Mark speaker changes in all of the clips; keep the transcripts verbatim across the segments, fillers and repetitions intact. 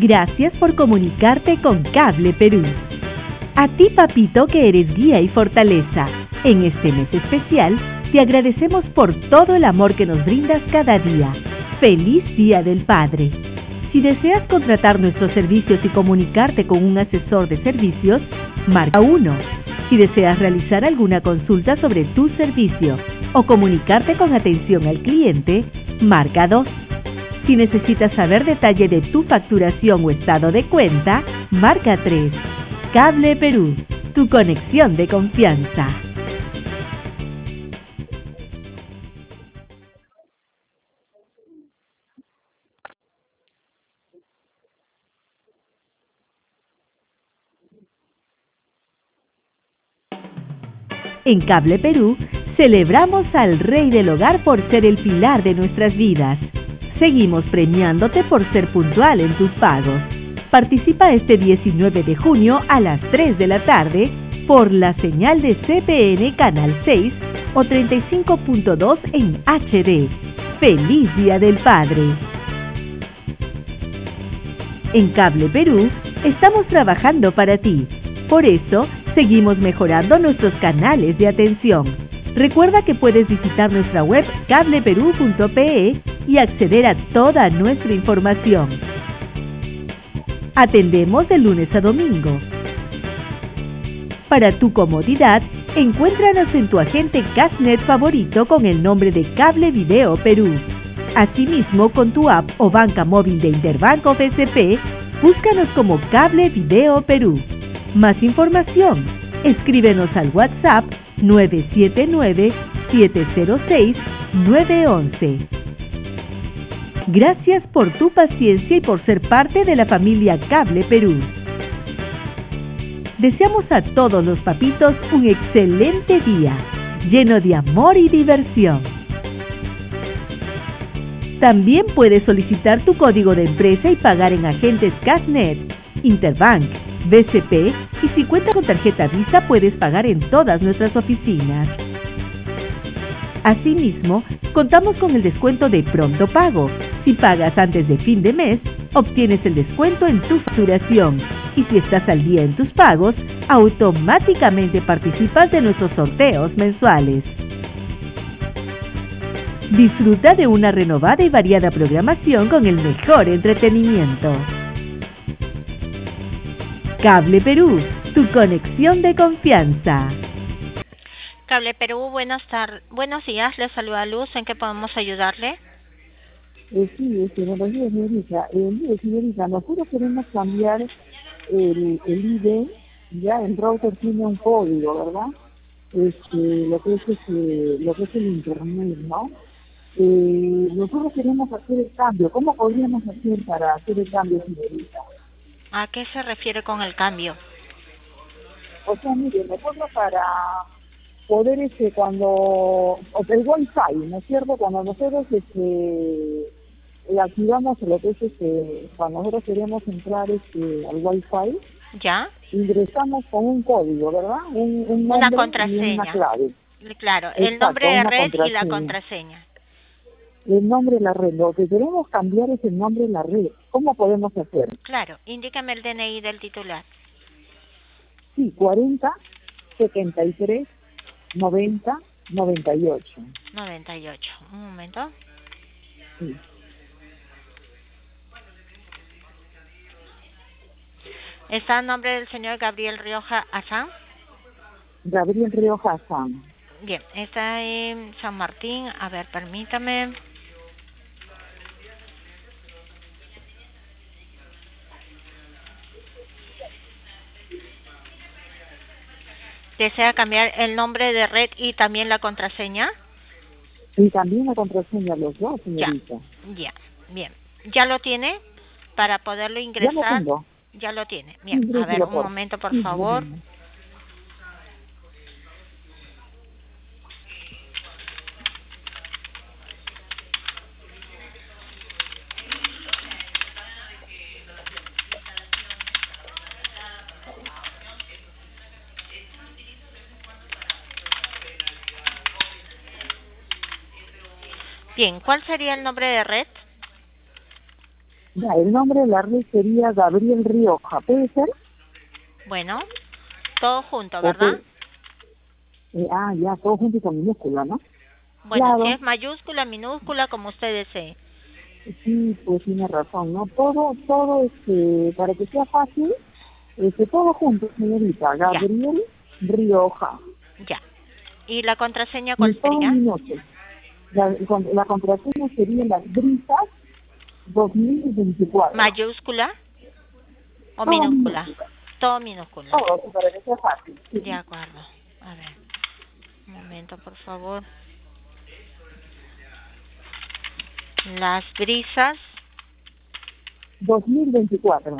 Speaker 1: Gracias por comunicarte con Cable Perú. A ti, papito, que eres guía y fortaleza, en este mes especial, te agradecemos por todo el amor que nos brindas cada día. ¡Feliz Día del Padre! Si deseas contratar nuestros servicios y comunicarte con un asesor de servicios, marca uno. Si deseas realizar alguna consulta sobre tu servicio o comunicarte con atención al cliente, marca dos. Si necesitas saber detalle de tu facturación o estado de cuenta, marca tres. Cable Perú, tu conexión de confianza. En Cable Perú, celebramos al Rey del Hogar por ser el pilar de nuestras vidas. Seguimos premiándote por ser puntual en tus pagos. Participa este diecinueve de junio a las tres de la tarde por la señal de C P N Canal seis o treinta y cinco punto dos en H D. ¡Feliz Día del Padre! En Cable Perú, estamos trabajando para ti. Por eso, seguimos mejorando nuestros canales de atención. Recuerda que puedes visitar nuestra web cable perú punto pe y acceder a toda nuestra información. Atendemos de lunes a domingo. Para tu comodidad, encuéntranos en tu agente Cashnet favorito con el nombre de Cable Video Perú. Asimismo, con tu app o banca móvil de Interbanco B C P, búscanos como Cable Video Perú. Más información, escríbenos al WhatsApp nueve siete nueve, siete cero seis, nueve uno uno. Gracias por tu paciencia y por ser parte de la familia Cable Perú. Deseamos a todos los papitos un excelente día, lleno de amor y diversión. También puedes solicitar tu código de empresa y pagar en agentes Cashnet, Interbank, B C P, y si cuentas con tarjeta Visa puedes pagar en todas nuestras oficinas. Asimismo, contamos con el descuento de Pronto Pago. Si pagas antes de fin de mes, obtienes el descuento en tu facturación. Y si estás al día en tus pagos, automáticamente participas de nuestros sorteos mensuales. Disfruta de una renovada y variada programación con el mejor entretenimiento. Cable Perú, tu conexión de confianza.
Speaker 2: Cable Perú, buenas tardes, buenos días, le saluda Luz, ¿en qué podemos ayudarle?
Speaker 3: Eh, sí, este, buenos días, señorita. Eh, mire, señorita, nosotros queremos cambiar el, el I D, ya el router tiene un código, ¿verdad? Este, lo que es este, lo que es el internet, ¿no? Eh, nosotros queremos hacer el cambio. ¿Cómo podríamos hacer para hacer el cambio, señorita?
Speaker 2: ¿A qué se refiere con el cambio?
Speaker 3: O sea, mire, nosotros para poder, este, cuando, o el Wi-Fi, ¿no es cierto? Cuando nosotros, este, eh, activamos lo que es, este, cuando nosotros queremos entrar, este, al Wi-Fi,
Speaker 2: ¿ya?
Speaker 3: Ingresamos con un código, ¿verdad? Un, un nombre
Speaker 2: Una contraseña.
Speaker 3: Y una clave.
Speaker 2: Claro, el
Speaker 3: Exacto,
Speaker 2: nombre de
Speaker 3: una
Speaker 2: red y la
Speaker 3: contraseña.
Speaker 2: contraseña.
Speaker 3: El nombre de la red. Lo que queremos cambiar es el nombre de la red. ¿Cómo podemos hacer?
Speaker 2: Claro, indícame el D N I del titular.
Speaker 3: Sí, cuarenta, setenta y tres, noventa, noventa y ocho.
Speaker 2: noventa y ocho. Un momento.
Speaker 3: Sí.
Speaker 2: ¿Está el nombre del señor Gabriel Rioja Azán?
Speaker 3: Gabriel Rioja Azán.
Speaker 2: Bien, está en San Martín. A ver, permítame. ¿Desea cambiar el nombre de red y también la contraseña?
Speaker 3: Y también la contraseña, los dos, señorita.
Speaker 2: Ya, ya, bien. ¿Ya lo tiene? Para poderlo ingresar.
Speaker 3: Ya lo tengo.
Speaker 2: Ya lo tiene. Bien,
Speaker 3: Sí,
Speaker 2: a ver, un
Speaker 3: por.
Speaker 2: momento, por
Speaker 3: sí,
Speaker 2: favor. Bien, ¿cuál sería el nombre de red?
Speaker 3: Ya, el nombre de la red sería Gabriel Rioja, ¿puede ser?
Speaker 2: Bueno, todo junto,
Speaker 3: ¿O
Speaker 2: ¿verdad?
Speaker 3: puede- eh, ah, ya, todo junto y con minúscula, ¿no?
Speaker 2: Bueno, si
Speaker 3: Claro,
Speaker 2: es mayúscula, minúscula, como usted desee.
Speaker 3: sí, pues tiene razón, ¿no? Todo, todo, este, para que sea fácil, este, todo junto, señorita,
Speaker 2: Ya,
Speaker 3: Gabriel Rioja,
Speaker 2: ya. ¿Y la contraseña
Speaker 3: y
Speaker 2: cuál
Speaker 3: todo
Speaker 2: sería?
Speaker 3: minutos. La, con- la contraseña sería las brisas dos mil veinticuatro.
Speaker 2: ¿Mayúscula o
Speaker 3: Todo
Speaker 2: minúscula?
Speaker 3: minúscula,
Speaker 2: Todo minúscula.
Speaker 3: todo, para que sea fácil.
Speaker 2: De
Speaker 3: Sí.
Speaker 2: acuerdo. A ver, un momento, por favor. Las brisas
Speaker 3: dos mil veinticuatro.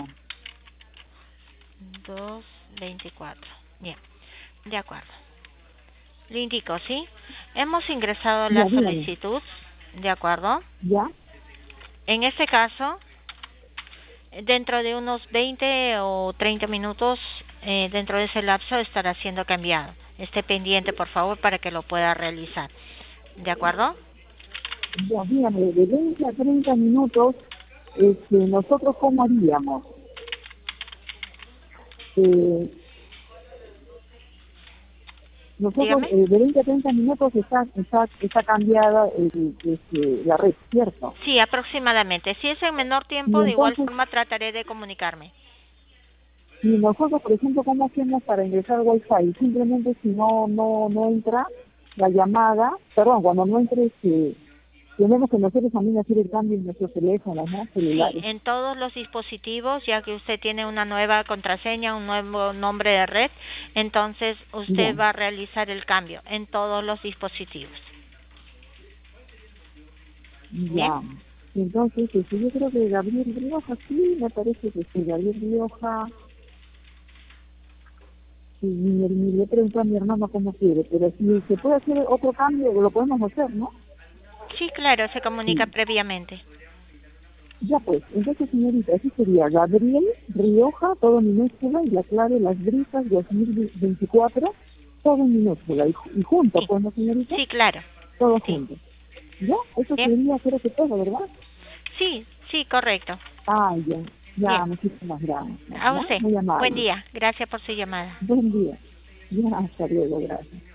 Speaker 2: dos veinticuatro. Bien, de acuerdo. Le indico, ¿sí? Hemos ingresado
Speaker 3: Ya,
Speaker 2: la
Speaker 3: dígame,
Speaker 2: solicitud, ¿de acuerdo?
Speaker 3: ¿ya?
Speaker 2: En este caso, dentro de unos veinte o treinta minutos, eh, dentro de ese lapso estará siendo cambiado. Esté pendiente, por favor, para que lo pueda realizar. ¿De acuerdo?
Speaker 3: Ya, dígame, de veinte a treinta minutos, este, nosotros cómo haríamos. Eh, nosotros
Speaker 2: Dígame.
Speaker 3: eh, de veinte a treinta minutos está, está, está cambiada el, este, la red, ¿cierto?
Speaker 2: Sí, aproximadamente. Si es en menor
Speaker 3: Y
Speaker 2: tiempo, de igual
Speaker 3: entonces,
Speaker 2: forma trataré de comunicarme.
Speaker 3: si nosotros, por ejemplo, ¿cómo hacemos para ingresar al Wi-Fi? Simplemente si no, no, no entra la llamada, perdón, cuando no entre, este, tenemos que nosotros también hacer el cambio en nuestros teléfonos, ¿no?
Speaker 2: Sí,
Speaker 3: Celulares.
Speaker 2: en todos los dispositivos, ya que usted tiene una nueva contraseña, un nuevo nombre de red, entonces
Speaker 3: Ya,
Speaker 2: usted va a realizar el cambio en todos los dispositivos. Bien,
Speaker 3: ya. Entonces, este, yo creo que Gabriel Rioja, sí, me parece que sí, Gabriel Rioja, sí, ni, ni le pregunto a mi hermano cómo quiere, pero si se puede hacer otro cambio, lo podemos hacer, ¿no?
Speaker 2: sí, claro, se comunica
Speaker 3: Sí.
Speaker 2: previamente.
Speaker 3: Ya pues, entonces señorita, así sería Gabriel Rioja, todo en minúscula, y la clave Las Brisas dos mil veinticuatro, todo en minúscula, y, ju- y junto,
Speaker 2: Sí,
Speaker 3: pues, ¿no, señorita?
Speaker 2: sí, claro.
Speaker 3: Todo
Speaker 2: Sí,
Speaker 3: junto. ¿Ya? Eso
Speaker 2: bien.
Speaker 3: sería, creo que todo, ¿verdad?
Speaker 2: Sí, sí, correcto.
Speaker 3: Ah, ya, ya,
Speaker 2: Bien,
Speaker 3: muchísimas gracias,
Speaker 2: a
Speaker 3: ¿ya?
Speaker 2: usted.
Speaker 3: Muy
Speaker 2: Buen
Speaker 3: amable.
Speaker 2: día. Gracias por su llamada.
Speaker 3: Buen día. Ya, hasta luego, gracias.